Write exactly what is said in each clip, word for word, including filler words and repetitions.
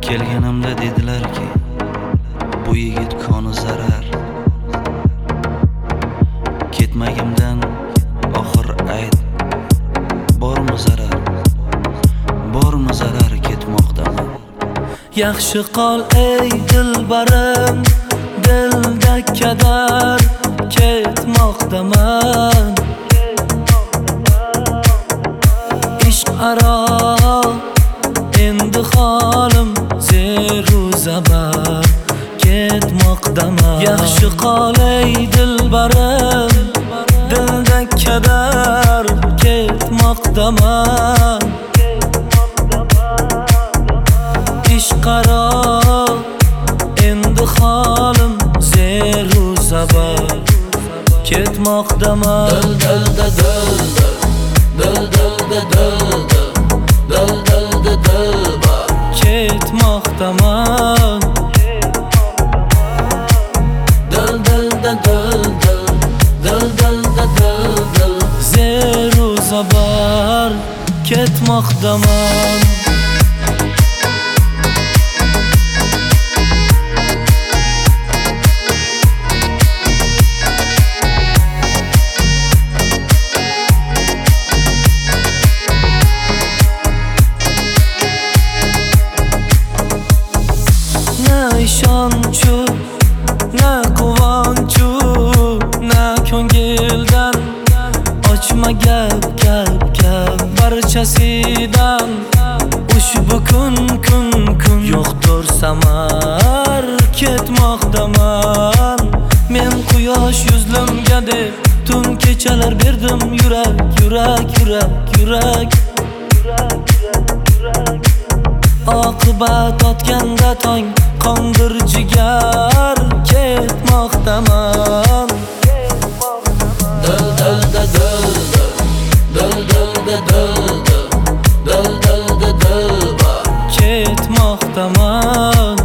Kelganimda dedilarki, bu yigit koni zarar. Ketmagimdan oxir ayt, bormi zarar? Bormi zarar ketmoqdaman? Yaxshi qol ey dilbarim, dilda kadar ketmoqdaman. Ishq aro endi holim zeru zabar ketmoqdaman. Yaxshi qol ey dilbarim, dilda kadar ketmoqdaman. Ishq aro endi holim zeru zabar ketmoqdaman. Dil dilda dilda, dil dilda dilda, dil dilda dilba ketmoqdaman. Dil dilda dilda, dil dilda dilda Zeru zabar ketmoqdaman. Na ishonchu, na quvonchu, na ko'ngildan ochma gap, gap, gap barchasidan. Ushbu kun, kun, kun yo'qdir samar ketmoqdaman. Men quyosh yuzlimga deb tun kechalar berdim yurak, yurak, yurak, yurak. Oqibat otganda tong qondir jigar ketmoqdaman. Dil dilda dilda, dil dilda dilda, dil dilda dilba ketmoqdaman.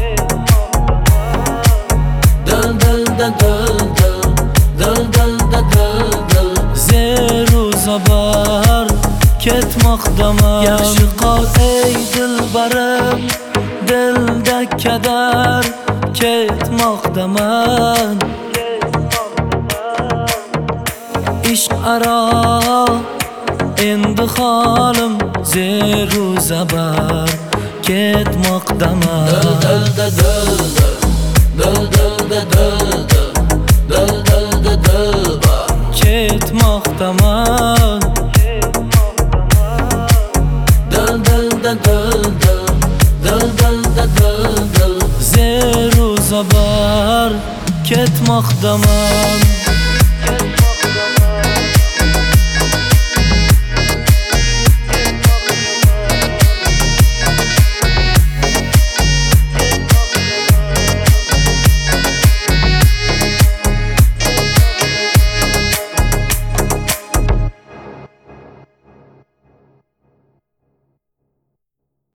Dil dilda dilda, dil dilda dilda Zeru zabar ketmoqdaman. Yaxshi qol ey dilbarim, dilda kadar ketmoqdaman. Ishq aro endi holim zeru zabar ketmoqdaman. Dil dilda dilda, dil dilda dilda, dil dilda dilba ketmoqdaman. Dil dilda dilda, dil dilda dilda Zeru zabar ketmoqdaman.